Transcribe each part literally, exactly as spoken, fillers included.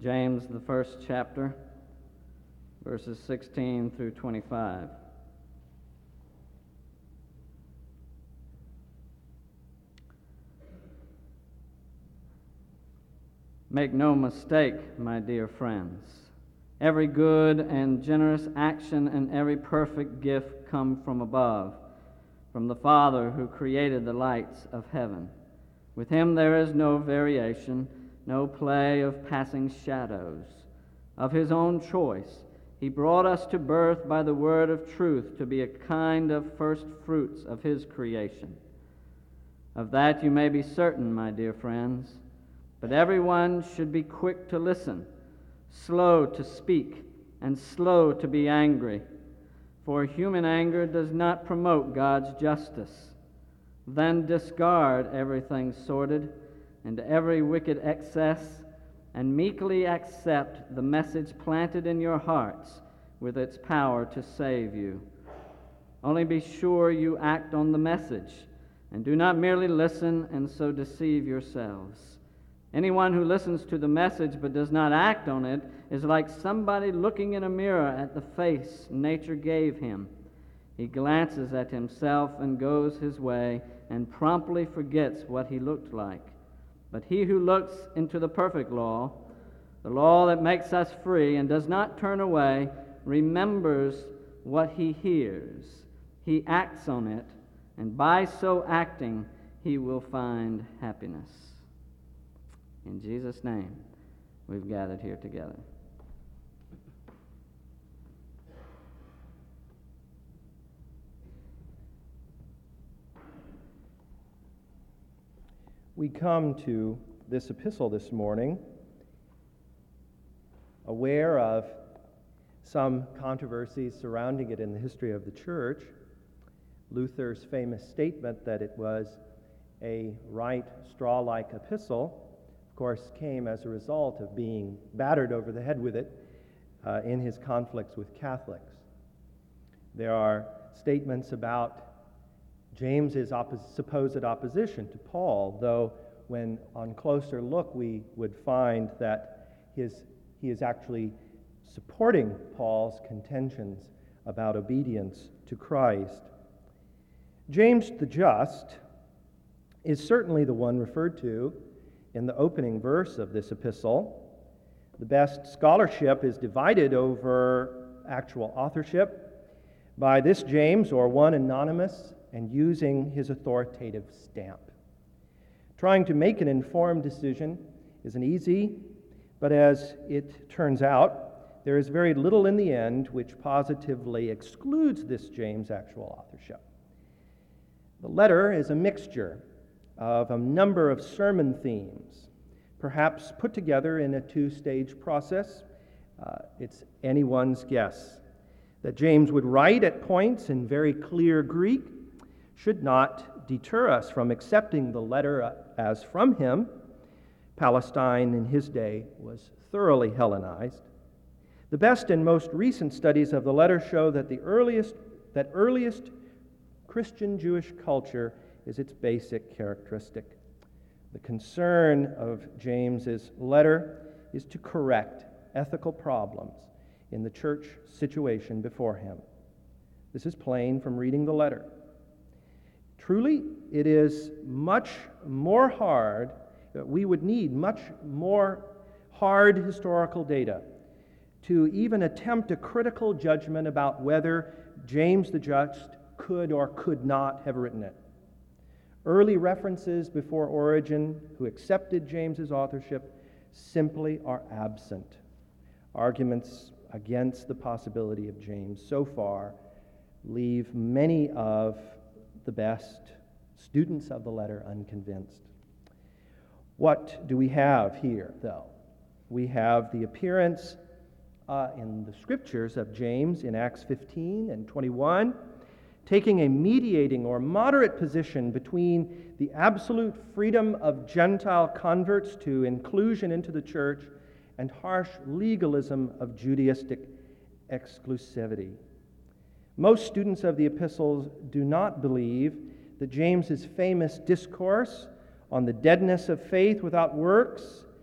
James, the first chapter, verses sixteen through twenty-five. Make no mistake, my dear friends. Every good and generous action and every perfect gift come from above, from the Father who created the lights of heaven. With him there is no variation, no play of passing shadows. Of his own choice, he brought us to birth by the word of truth to be a kind of first fruits of his creation. Of that you may be certain, my dear friends. But everyone should be quick to listen, slow to speak, and slow to be angry. For human anger does not promote God's justice. Then discard everything sordid and every wicked excess, and meekly accept the message planted in your hearts with its power to save you. Only be sure you act on the message, and do not merely listen and so deceive yourselves. Anyone who listens to the message but does not act on it is like somebody looking in a mirror at the face nature gave him. He glances at himself and goes his way and promptly forgets what he looked like. But he who looks into the perfect law, the law that makes us free, and does not turn away, remembers what he hears. He acts on it, and by so acting, he will find happiness. In Jesus' name, we've gathered here together. We come to this epistle this morning aware of some controversies surrounding it in the history of the church. Luther's famous statement that it was a right straw-like epistle, of course, came as a result of being battered over the head with it uh, in his conflicts with Catholics. There are statements about James's oppos- supposed opposition to Paul, though when on closer look we would find that his, he is actually supporting Paul's contentions about obedience to Christ. James the Just is certainly the one referred to in the opening verse of this epistle. The best scholarship is divided over actual authorship by this James, or one anonymous, and using his authoritative stamp. Trying to make an informed decision isn't easy, but as it turns out, there is very little in the end which positively excludes this James' actual authorship. The letter is a mixture of a number of sermon themes, perhaps put together in a two-stage process. Uh, it's anyone's guess. That James would write at points in very clear Greek should not deter us from accepting the letter as from him. Palestine in his day was thoroughly Hellenized. The best and most recent studies of the letter show that the earliest, that earliest Christian Jewish culture is its basic characteristic. The concern of James's letter is to correct ethical problems in the church situation before him. This is plain from reading the letter. Truly, it is much more hard, we would need much more hard historical data to even attempt a critical judgment about whether James the Just could or could not have written it. Early references before Origen, who accepted James's authorship, simply are absent. Arguments against the possibility of James so far leave many of the best students of the letter unconvinced. What do we have here, though? We have the appearance uh, in the scriptures of James in Acts fifteen and twenty-one, taking a mediating or moderate position between the absolute freedom of Gentile converts to inclusion into the church and harsh legalism of Judaistic exclusivity. Most students of the epistles do not believe that James's famous discourse on the deadness of faith without works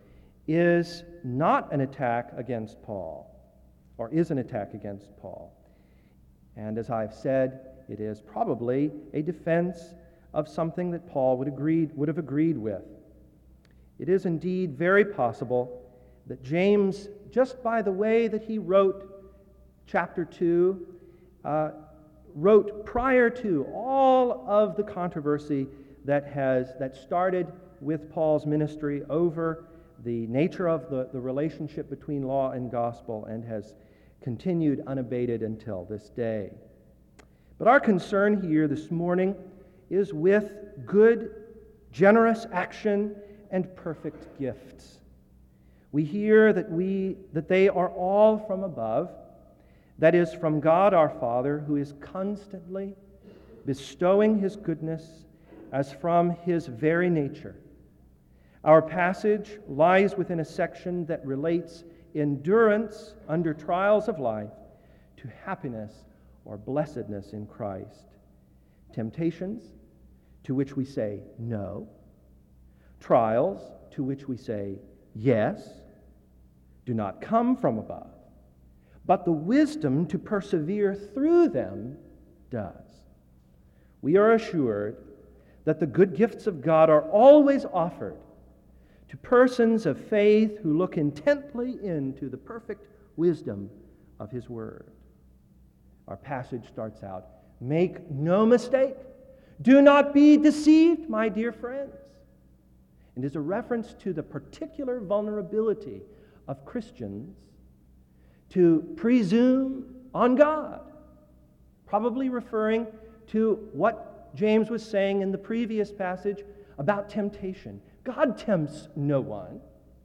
is not an attack against Paul, or is an attack against Paul. And as I've said, it is probably a defense of something that Paul would agreed, would have agreed with. It is indeed very possible that James, just by the way that he wrote chapter two, uh, wrote prior to all of the controversy that has that started with Paul's ministry over the nature of the, the relationship between law and gospel, and has continued unabated until this day. But our concern here this morning is with good, generous action and perfect gifts. We hear that we that they are all from above, that is, from God our Father, who is constantly bestowing his goodness as from his very nature. Our passage lies within a section that relates endurance under trials of life to happiness or blessedness in Christ. Temptations, to which we say no. Trials, to which we say yes, do not come from above, but the wisdom to persevere through them does. We are assured that the good gifts of God are always offered to persons of faith who look intently into the perfect wisdom of his word. Our passage starts out, "Make no mistake. Do not be deceived, my dear friends." And is a reference to the particular vulnerability of Christians to presume on God, probably referring to what James was saying in the previous passage about temptation. God tempts no one.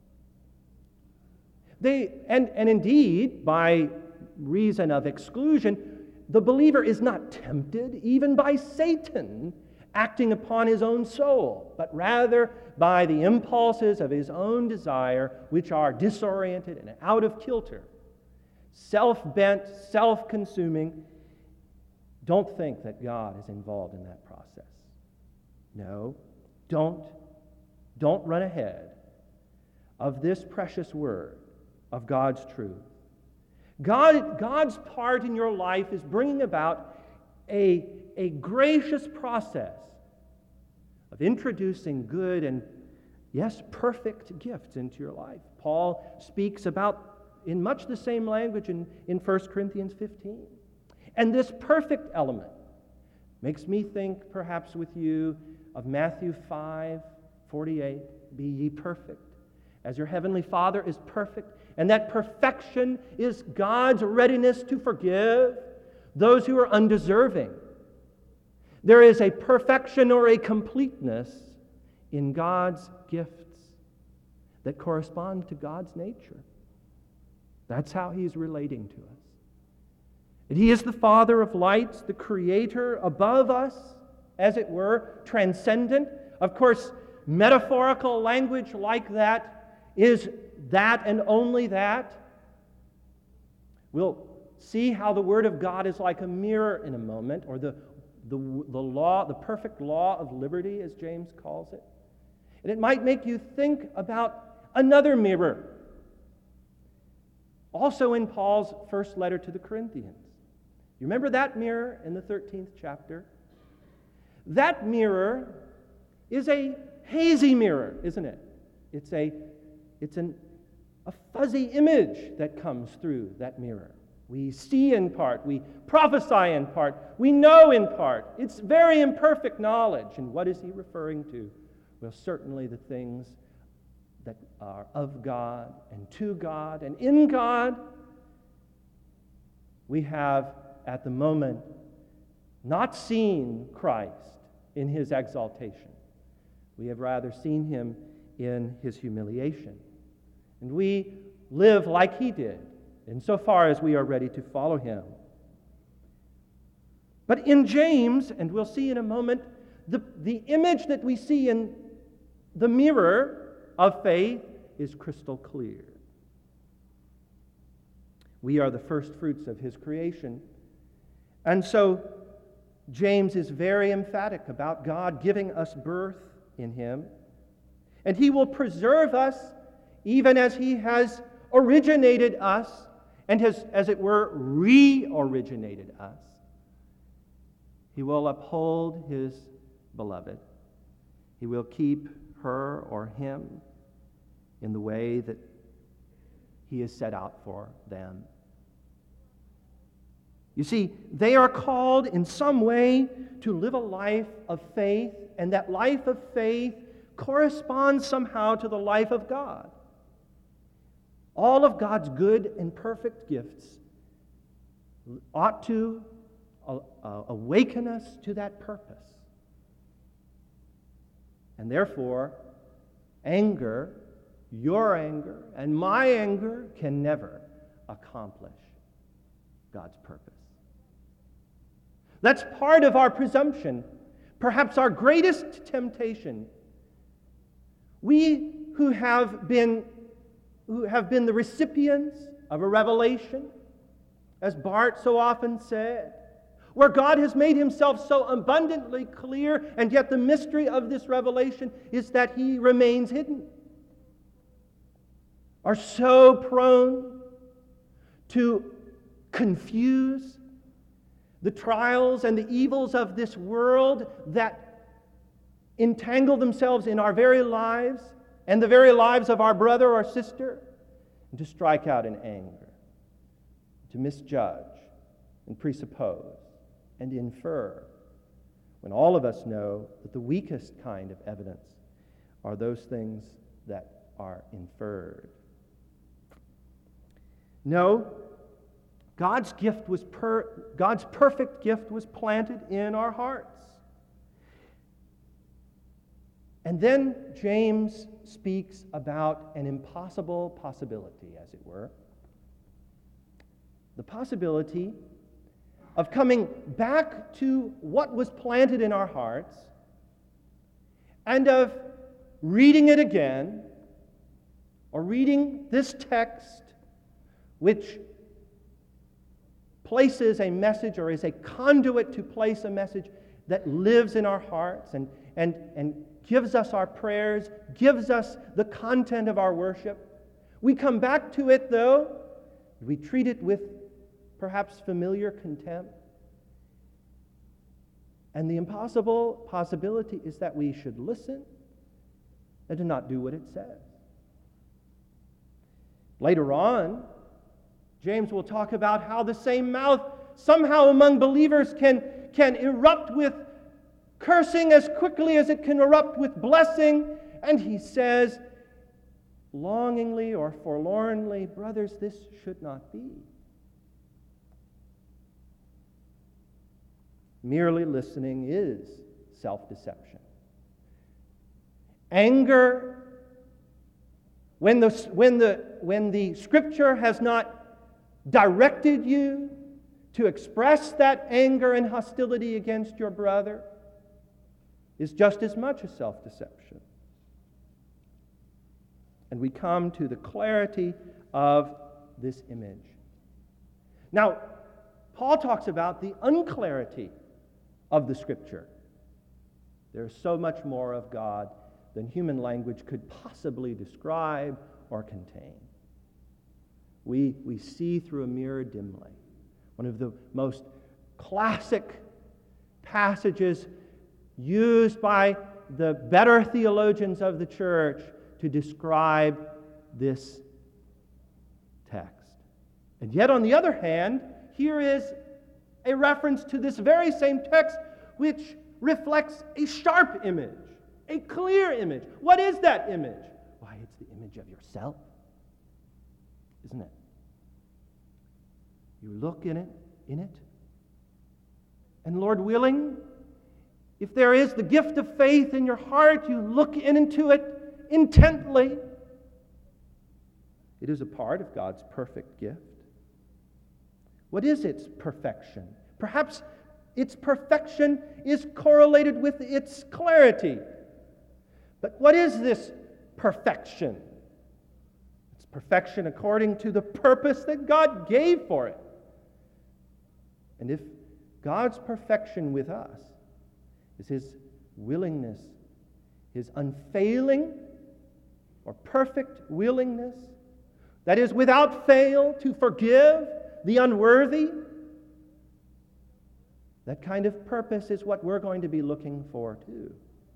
They, and, and indeed, by reason of exclusion, the believer is not tempted even by Satan acting upon his own soul, but rather by the impulses of his own desire, which are disoriented and out of kilter, self-bent, self-consuming. Don't think that God is involved in that process. No, don't. Don't run ahead of this precious word of God's truth. God, God's part in your life is bringing about a, a gracious process of introducing good and, yes, perfect gifts into your life. Paul speaks about, in much the same language in, in First Corinthians fifteen. And this perfect element makes me think, perhaps with you, of Matthew five forty-eight, "Be ye perfect, as your heavenly Father is perfect." And that perfection is God's readiness to forgive those who are undeserving. There is a perfection or a completeness in God's gifts that correspond to God's nature. That's how he's relating to us. And he is the Father of lights, the Creator above us, as it were, transcendent. Of course, metaphorical language like that is that and only that. We'll see how the Word of God is like a mirror in a moment, or the, the, the law, the perfect law of liberty, as James calls it. And it might make you think about another mirror, also in Paul's first letter to the Corinthians. You remember that mirror in the thirteenth chapter? That mirror is a hazy mirror, isn't it? It's a it's an, a fuzzy image that comes through that mirror. We see in part, we prophesy in part, we know in part. It's very imperfect knowledge. And what is he referring to? Well, certainly the things that are of God and to God and in God. We have, at the moment, not seen Christ in his exaltation. We have rather seen him in his humiliation. And we live like he did, insofar as we are ready to follow him. But in James, and we'll see in a moment, the, the image that we see in the mirror of faith is crystal clear. We are the first fruits of his creation. And so James is very emphatic about God giving us birth in him. And he will preserve us even as he has originated us and has, as it were, re-originated us, he will uphold his beloved. He will keep her or him in the way that he has set out for them. You see, they are called in some way to live a life of faith, and that life of faith corresponds somehow to the life of God. All of God's good and perfect gifts ought to uh, uh, awaken us to that purpose. And therefore, anger, your anger, and my anger can never accomplish God's purpose. That's part of our presumption, perhaps our greatest temptation. We who have been who have been the recipients of a revelation, as Barth so often said, where God has made himself so abundantly clear, and yet the mystery of this revelation is that he remains hidden, are so prone to confuse the trials and the evils of this world that entangle themselves in our very lives and the very lives of our brother or sister, and to strike out in anger, to misjudge and presuppose and infer, when all of us know that the weakest kind of evidence are those things that are inferred. No, God's gift was per, God's perfect gift was planted in our hearts. And then James speaks about an impossible possibility, as it were. The possibility of coming back to what was planted in our hearts and of reading it again, or reading this text, which places a message or is a conduit to place a message that lives in our hearts and, and, and gives us our prayers, gives us the content of our worship. We come back to it, though. We treat it with perhaps familiar contempt. And the impossible possibility is that we should listen and to not do what it says. Later on, James will talk about how the same mouth somehow among believers can, can erupt with cursing as quickly as it can erupt with blessing. And he says, longingly or forlornly, brothers, this should not be. Merely listening is self-deception. Anger, when the, when the, when the Scripture has not directed you to express that anger and hostility against your brother, is just as much a self-deception. And we come to the clarity of this image. Now, Paul talks about the unclarity of the Scripture. There's so much more of God than human language could possibly describe or contain. We, we see through a mirror dimly. One of the most classic passages used by the better theologians of the church to describe this text. And yet, on the other hand, here is a reference to this very same text which reflects a sharp image, a clear image. What is that image? Why, it's the image of yourself. Isn't it? You look in it, in it, and Lord willing, if there is the gift of faith in your heart, you look in into it intently. It is a part of God's perfect gift. What is its perfection? Perhaps its perfection is correlated with its clarity. But what is this perfection? Perfection according to the purpose that God gave for it. And if God's perfection with us is His willingness, His unfailing or perfect willingness, that is without fail to forgive the unworthy. That kind of purpose is what we're going to be looking for too.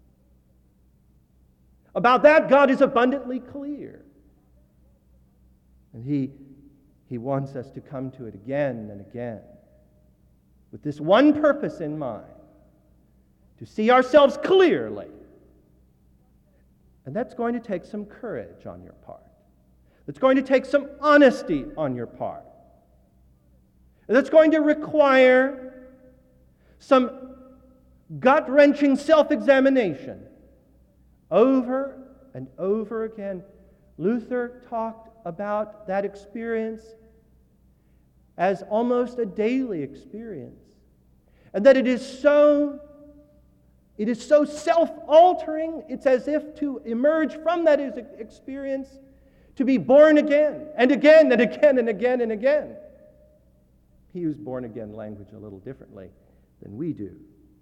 About that, God is abundantly clear. And he, he wants us to come to it again and again with this one purpose in mind, to see ourselves clearly. And that's going to take some courage on your part. It's going to take some honesty on your part. And it's going to require some gut-wrenching self-examination. Over and over again, Luther talked about that experience as almost a daily experience. And that it is so, it is so self-altering, it's as if to emerge from that experience to be born again, and again, and again, and again, and again. He used born again language a little differently than we do.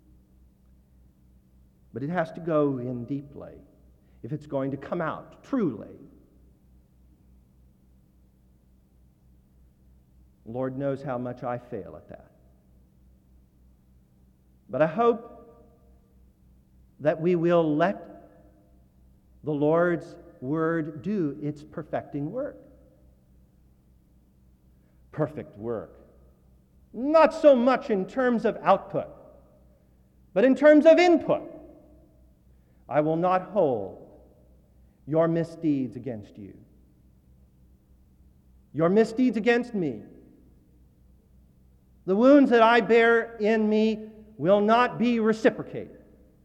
But it has to go in deeply if it's going to come out truly. Lord knows how much I fail at that. But I hope that we will let the Lord's Word do its perfecting work. Perfect work. Not so much in terms of output, but in terms of input. I will not hold your misdeeds against you, your misdeeds against me. The wounds that I bear in me will not be reciprocated.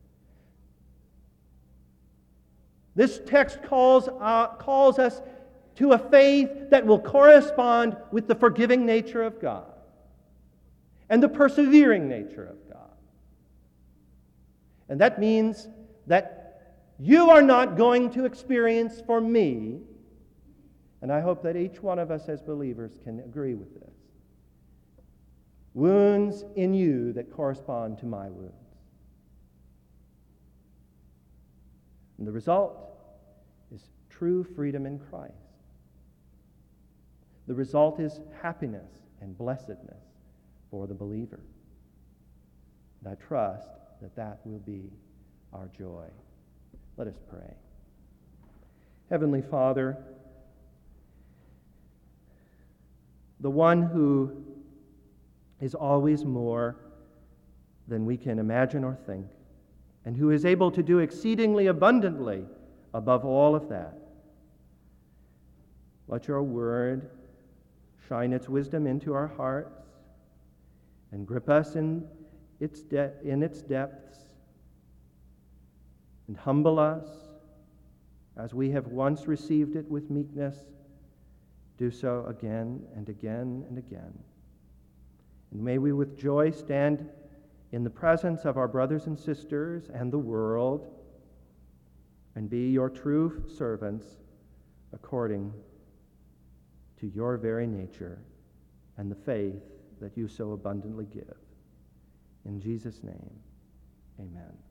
This text calls, uh, calls us to a faith that will correspond with the forgiving nature of God and the persevering nature of God. And that means that you are not going to experience for me, and I hope that each one of us as believers can agree with this, wounds in you that correspond to my wounds. And the result is true freedom in Christ. The result is happiness and blessedness for the believer. And I trust that that will be our joy. Let us pray. Heavenly Father, the one who is always more than we can imagine or think, and who is able to do exceedingly abundantly above all of that. Let your word shine its wisdom into our hearts and grip us in its, de- in its depths and humble us as we have once received it with meekness. Do so again and again and again. And may we with joy stand in the presence of our brothers and sisters and the world and be your true servants according to your very nature and the faith that you so abundantly give. In Jesus' name, amen.